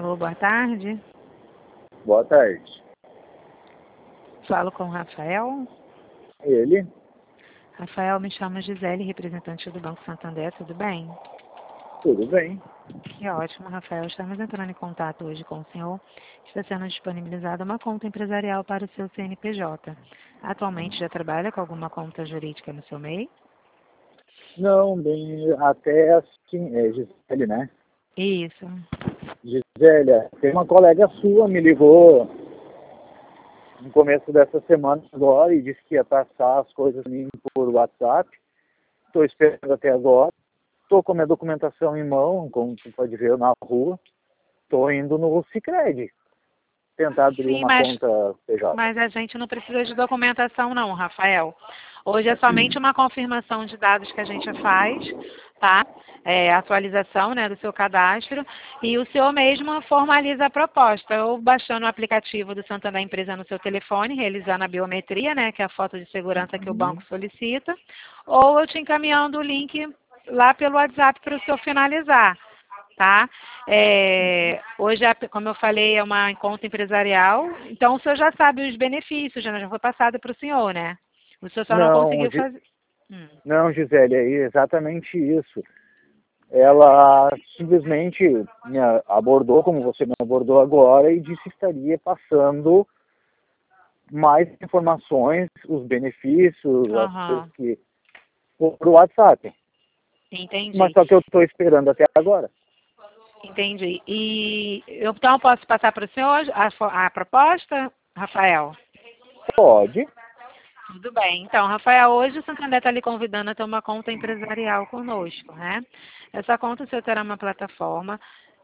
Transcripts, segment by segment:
Alô, boa tarde. Boa tarde. Falo com o Rafael. Ele? Rafael, me chamo Gisele, representante do Banco Santander, tudo bem? Tudo bem. Que ótimo, Rafael. Estamos entrando em contato hoje com o senhor. Está sendo disponibilizada uma conta empresarial para o seu CNPJ. Atualmente já trabalha com alguma conta jurídica no seu MEI? Não, bem, até assim, é Gisele, né? Isso. Gisele, tem uma colega sua me ligou no começo dessa semana agora e disse que ia passar as coisas pra mim por WhatsApp. Estou esperando até agora. Estou com a minha documentação em mão, como você pode ver na rua. Estou indo no Sicredi tentar abrir Sim, uma conta PJ. mas a gente não precisa de documentação não, Rafael. Hoje é somente uma confirmação de dados que a gente faz, tá? Atualização, né, do seu cadastro, e o senhor mesmo formaliza a proposta, ou baixando o aplicativo do Santander Empresa no seu telefone, realizando a biometria, né, que é a foto de segurança que o banco solicita, ou eu te encaminhando o link lá pelo WhatsApp para o senhor finalizar. Tá? Hoje, como eu falei, é uma conta empresarial, então o senhor já sabe os benefícios, já foi passado para o senhor, né? O senhor só não conseguiu fazer. Não, Gisele, é exatamente isso. Ela simplesmente me abordou, como você me abordou agora, e disse que estaria passando mais informações, os benefícios, as coisas que por WhatsApp. Entendi. Mas só que eu estou esperando até agora. Entendi. E eu então posso passar para o senhor a proposta, Rafael? Pode. Tudo bem. Então, Rafael, hoje o Santander está lhe convidando a ter uma conta empresarial conosco, né? Essa conta o senhor terá uma plataforma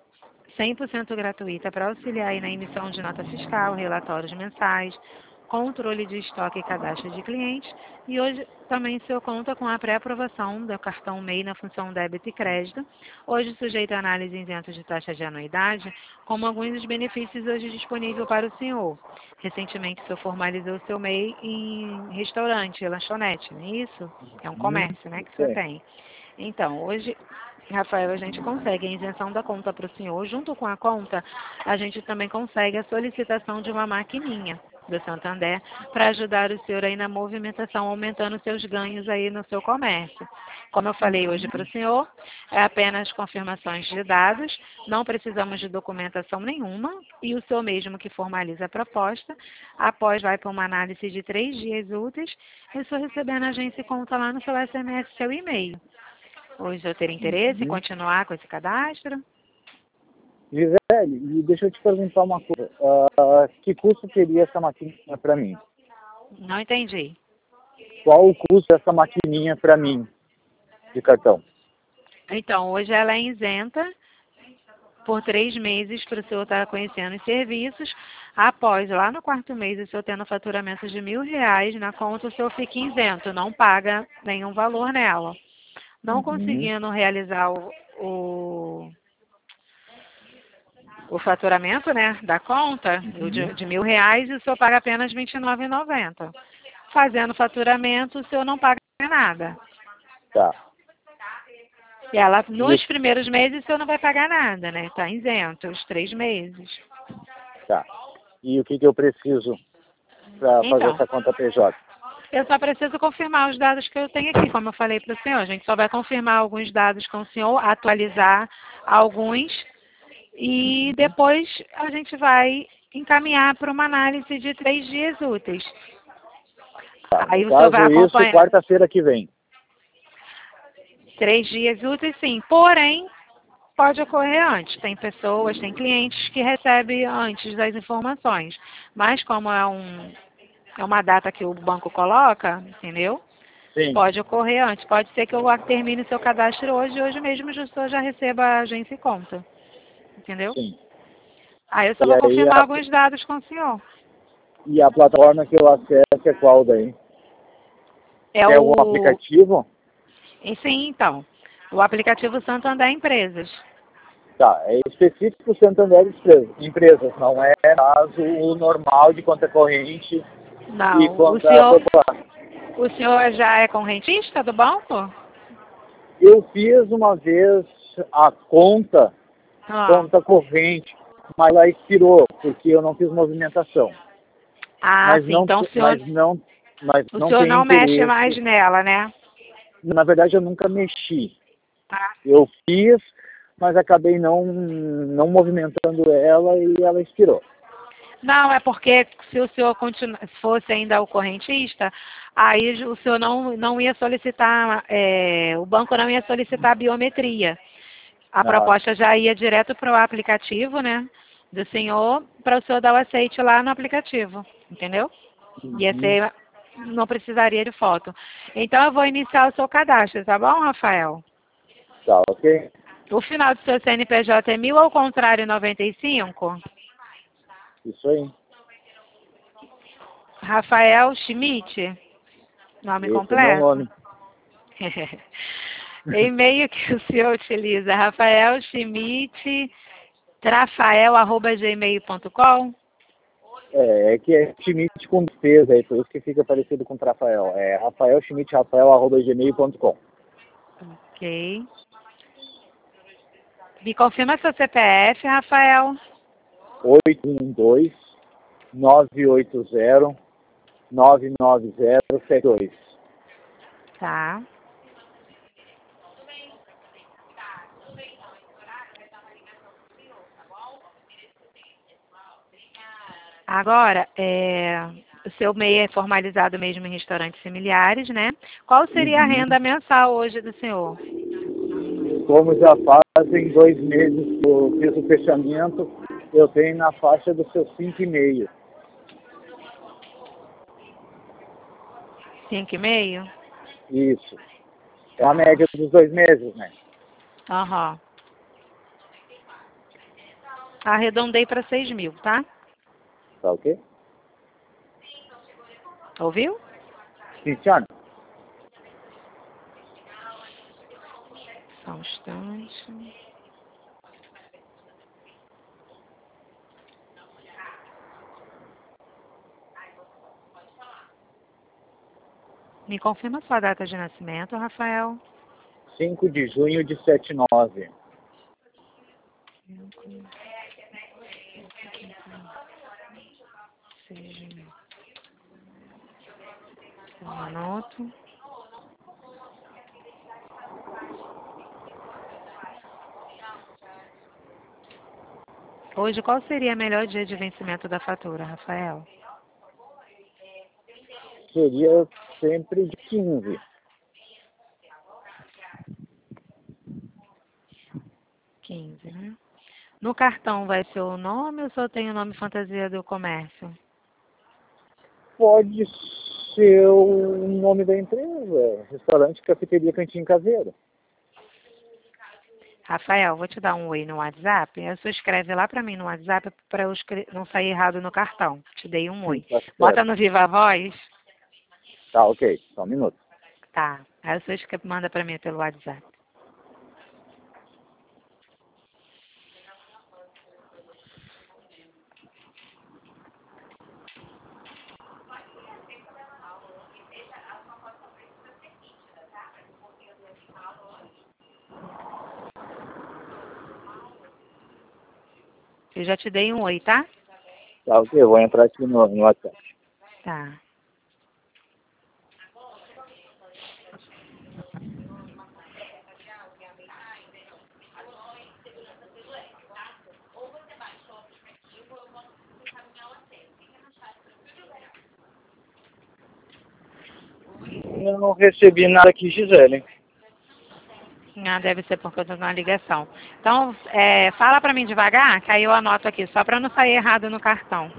100% gratuita para auxiliar aí na emissão de nota fiscal, relatórios mensais, controle de estoque e cadastro de clientes. E hoje também o senhor conta com a pré-aprovação do cartão MEI na função débito e crédito, hoje sujeito a análise isento de taxa de anuidade, como alguns dos benefícios hoje disponíveis para o senhor. Recentemente o senhor formalizou o seu MEI em restaurante, lanchonete, não é isso? É um comércio, né, que o senhor tem. Então, hoje, Rafael, a gente consegue a isenção da conta para o senhor. Junto com a conta, a gente também consegue a solicitação de uma maquininha do Santander para ajudar o senhor aí na movimentação, aumentando seus ganhos aí no seu comércio. Como eu falei hoje para o senhor, é apenas confirmações de dados, não precisamos de documentação nenhuma e o senhor mesmo que formaliza a proposta, após vai para uma análise de 3 dias úteis e o senhor recebendo a agência conta lá no seu SMS, seu e-mail. Hoje eu ter interesse em continuar com esse cadastro? Gisele, e deixa eu te perguntar uma coisa. Que custo teria essa maquininha para mim? Não entendi. Qual o custo dessa maquininha para mim, de cartão? Então, hoje ela é isenta por 3 meses para o senhor estar conhecendo os serviços. Após, lá no 4º mês, o senhor tendo faturamento de R$1.000 na conta, o senhor fica isento, não paga nenhum valor nela. Não conseguindo realizar o faturamento, né, da conta de R$1.000, o senhor paga apenas R$29,90. Fazendo faturamento, o senhor não paga nada. Tá. E ela, nos primeiros meses, o senhor não vai pagar nada, né? Está isento, os 3 meses. Tá. E o que eu preciso para fazer essa conta PJ? Eu só preciso confirmar os dados que eu tenho aqui, como eu falei para o senhor. A gente só vai confirmar alguns dados com o senhor, atualizar alguns, e depois a gente vai encaminhar para uma análise de 3 dias úteis. Tá. Aí o senhor vai acompanhar. Isso quarta-feira que vem. 3 dias úteis, sim. Porém, pode ocorrer antes. Tem pessoas, tem clientes que recebem antes das informações. Mas como é uma data que o banco coloca, entendeu? Sim. Pode ocorrer antes. Pode ser que eu termine o seu cadastro hoje mesmo o gestor já receba a agência e conta. Entendeu? Sim. Aí eu só vou confirmar alguns dados com o senhor. E a plataforma que eu acesso é qual daí? É o aplicativo? Sim, então. O aplicativo Santander Empresas. Tá, é específico Santander Empresas, não é caso o normal de conta corrente não, e conta popular. O senhor já é correntista do banco? Eu fiz uma vez a conta corrente, mas ela expirou, porque eu não fiz movimentação. Ah, Mas sim. não, Então o não senhor tem não mexe interesse. mais nela, né? Na verdade, eu nunca mexi. Tá. Eu fiz, mas acabei não movimentando ela e ela expirou. Não, é porque se o senhor fosse ainda o correntista, aí o senhor não ia solicitar, o banco não ia solicitar a biometria. A Ah, proposta já ia direto para o aplicativo, né, do senhor, para o senhor dar o aceite lá no aplicativo, entendeu? Ia uhum. ser, não precisaria de foto. Então eu vou iniciar o seu cadastro, tá bom, Rafael? Tá, ok? O final do seu CNPJ é 1000 ao contrário 95? Isso aí. Rafael Schmidt, nome Esse é meu completo? nome. E-mail que o senhor utiliza, Rafael Schmidt, trafael@gmail.com? É que é Schmidt com despesa aí, por isso que fica parecido com Rafael. É Rafael Schmidt, rafael@gmail.com. Ok. Me confirma seu CPF, Rafael. 812-980-99072. Tá. Agora, o seu MEI é formalizado mesmo em restaurantes familiares, né? Qual seria a Uhum. renda mensal hoje do senhor? Como já fazem 2 meses que eu fiz o fechamento, eu tenho na faixa dos seus 5,5. 5,5? Isso. É a Tá. média dos 2 meses, né? Aham. Arredondei para 6.000, tá? Tá ok? Ouviu? Sim, senhora. Só um instante. Me confirma sua data de nascimento, Rafael. 5 de junho de 79. Um minuto. Hoje, qual seria o melhor dia de vencimento da fatura, Rafael? Seria sempre de 15. 15, né? No cartão vai ser o nome ou só tem o nome fantasia do comércio? Pode ser o nome da empresa. Restaurante, cafeteria, cantinho caseiro. Rafael, vou te dar um oi no WhatsApp. Aí você escreve lá para mim no WhatsApp para eu não sair errado no cartão. Te dei um oi. Tá Bota certo. no Viva Voz. Tá, ok. Só um minuto. Tá. Aí você manda para mim pelo WhatsApp. Eu já te dei um oi, tá? Tá, ok. Eu vou entrar aqui no WhatsApp. Tá. Eu não recebi nada aqui, Gisele. Ah, deve ser porque eu tô na ligação. Então, fala para mim devagar, que aí eu anoto aqui, só para não sair errado no cartão.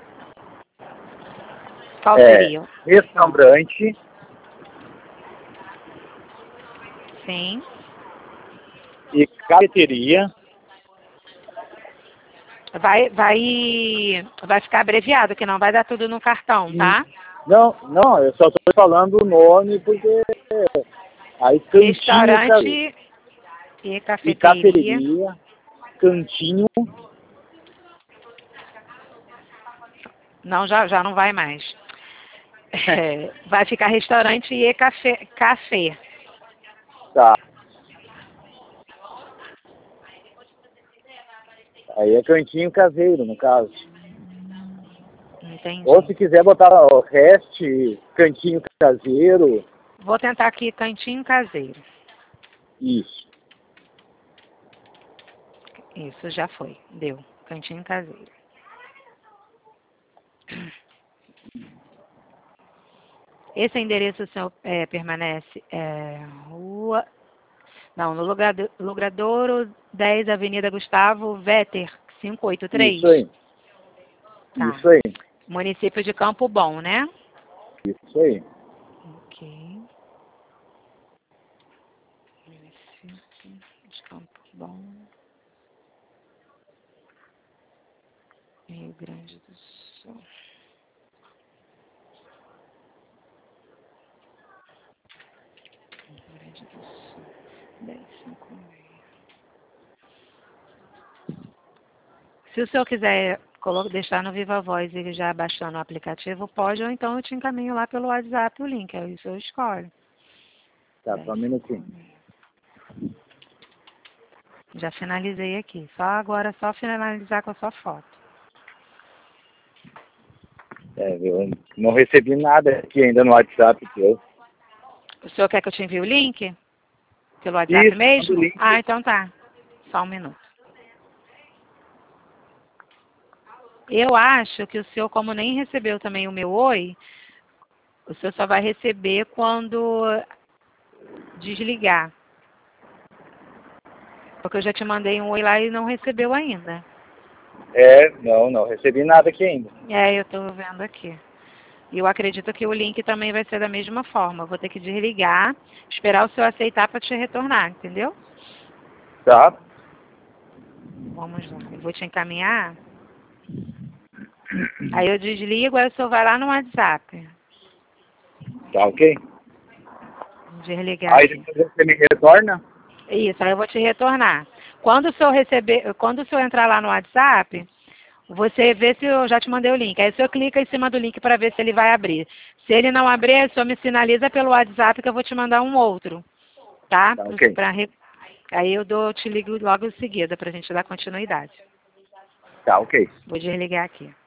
Qual É seria? Ah, restaurante sim. e cafeteria. Vai ficar abreviado, que não vai dar tudo no cartão, tá? Não, eu só estou falando o nome porque aí cantinho Restaurante e e cafeteria. cafeteria, cantinho, Não, já não vai mais. Vai ficar restaurante e café. tá, Aí é cantinho caseiro, no caso. Entendi. Ou se quiser botar o REST, cantinho caseiro. Vou tentar aqui cantinho caseiro. Isso. Isso já foi. Deu. Cantinho caseiro. Esse endereço seu permanece rua... Não, no Logradouro 10, Avenida Gustavo Vetter, 583. Isso aí. Tá. Isso aí. Município de Campo Bom, né? Isso aí. Ok. Município de Campo Bom, Rio Grande do Sul. Rio Grande do Sul. 1056. Se o senhor quiser deixar no Viva Voz e já baixando o aplicativo, pode, ou então eu te encaminho lá pelo WhatsApp o link, aí o senhor escolhe. Tá, só um minutinho. Já finalizei aqui. Só agora, só finalizar com a sua foto. Eu não recebi nada aqui ainda no WhatsApp teu. O senhor quer que eu te envie o link? Pelo WhatsApp Isso, mesmo? link. Ah, então tá. Só um minuto. Eu acho que o senhor, como nem recebeu também o meu oi, o senhor só vai receber quando desligar. Porque eu já te mandei um oi lá e não recebeu ainda. Não recebi nada aqui ainda. Eu estou vendo aqui. E eu acredito que o link também vai ser da mesma forma. Eu vou ter que desligar, esperar o senhor aceitar para te retornar, entendeu? Tá? Vamos lá. Eu vou te encaminhar. Aí eu desligo, aí o senhor vai lá no WhatsApp. Tá, ok? Desligar Aí aqui. depois você me retorna? Isso, aí eu vou te retornar. Quando o senhor entrar lá no WhatsApp, você vê se eu já te mandei o link. Aí o senhor clica em cima do link para ver se ele vai abrir. Se ele não abrir, o senhor me sinaliza pelo WhatsApp que eu vou te mandar um outro. Tá? Tá, ok. Aí eu te ligo logo em seguida para a gente dar continuidade. Tá, ok. Vou desligar aqui.